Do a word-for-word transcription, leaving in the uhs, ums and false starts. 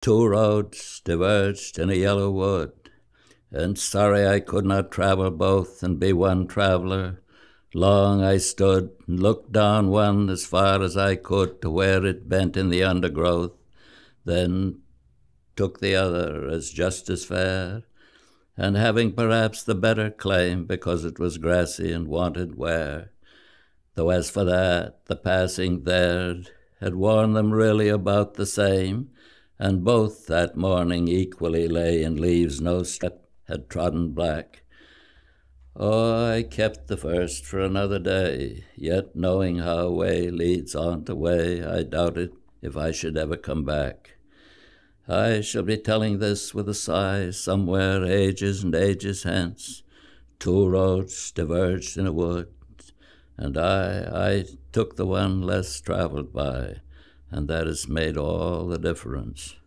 Two roads diverged in a yellow wood, and sorry I could not travel both and be one traveller. Long I stood and looked down one as far as I could to where it bent in the undergrowth, then took the other as just as fair, and having perhaps the better claim because it was grassy and wanted wear. Though as for that, the passing there had worn them really about the same, and both that morning equally lay in leaves no step had trodden black. Oh, I kept the first for another day, yet knowing how way leads on to way, I doubted if I should ever come back. I shall be telling this with a sigh somewhere ages and ages hence. Two roads diverged in a wood, and I, I took the one less traveled by, and that has made all the difference.